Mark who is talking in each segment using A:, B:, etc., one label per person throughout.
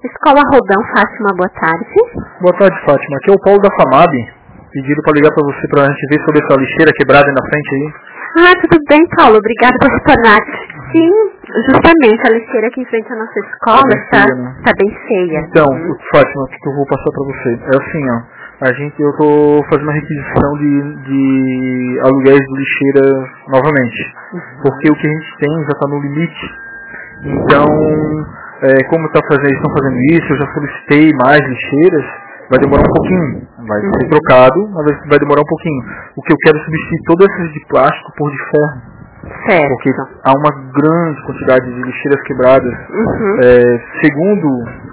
A: Escola Roldão, Fátima, boa tarde.
B: Boa tarde, Fátima. Aqui é o Paulo da FAMAB. Pedido para ligar para você para a gente ver sobre essa lixeira quebrada aí na frente aí.
A: Tudo bem, Paulo. Obrigada por retornar. Sim, justamente a lixeira aqui em frente à nossa escola está bem feia.
B: Então, Fátima, o que eu vou passar para você? É assim, ó. Eu tô fazendo uma requisição de aluguéis de lixeira novamente. Porque o que a gente tem já está no limite. Então, como eles estão fazendo isso, eu já solicitei mais lixeiras, vai demorar um pouquinho. Vai ser trocado, mas vai demorar um pouquinho. O que eu quero é substituir todas essas de plástico por de ferro.
A: Certo.
B: Porque há uma grande quantidade de lixeiras quebradas. Segundo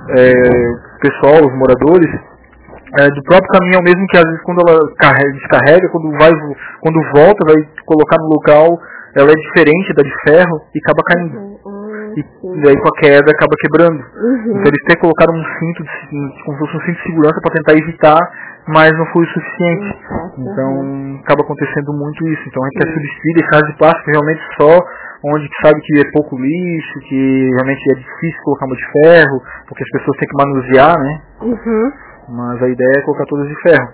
B: o pessoal, os moradores, do próprio caminhão mesmo, que às vezes quando ela descarrega, quando volta, vai colocar no local, ela é diferente da de ferro e acaba caindo. E aí com a queda acaba quebrando. Então eles até colocaram um cinto, como se fosse um cinto de segurança para tentar evitar, mas não foi o suficiente. Então acaba acontecendo muito isso. Então a gente quer substituir, deixar de plástico realmente só onde sabe que é pouco lixo, que realmente é difícil colocar uma de ferro, porque as pessoas têm que manusear, né? Mas a ideia é colocar todas de ferro.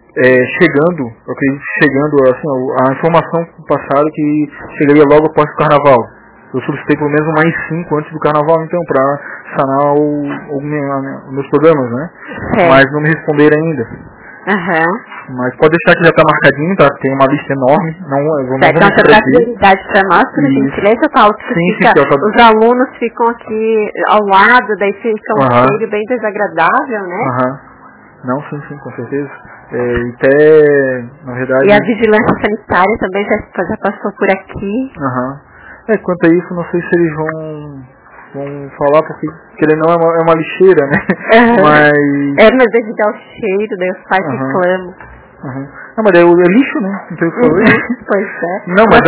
B: Eu acredito que assim, a informação passada que chegaria logo após o carnaval. Eu solicitei pelo menos mais 5 antes do carnaval, então, para sanar os meus problemas, né? Mas não me responderam ainda. Mas pode deixar que já está marcadinho, tá? Tem uma lista enorme. Não
A: você dá prioridade para nós, por gentileza, Paulo? Os alunos ficam aqui ao lado, daí fica um cheiro bem desagradável, né?
B: Não, sim, com certeza. Até, na verdade...
A: E a vigilância sanitária também já passou por aqui.
B: Quanto a isso, não sei se eles vão falar, porque ele não é uma lixeira, né?
A: Mas devido ao cheiro, daí os pais reclamam.
B: Não, mas é lixo, né? Não tem o que fazer.
A: Pois é.
B: Não, mas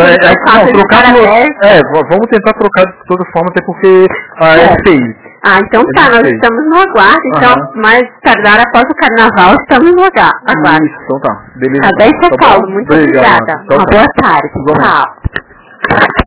B: vamos tentar trocar de toda forma, até porque é feio.
A: Então nós estamos no aguardo. Então, mais tardar após o carnaval, estamos no aguardo.
B: Isso, então tá. Beleza.
A: Tá bem, Paulo. Muito obrigada. Uma boa tarde.
B: Tchau.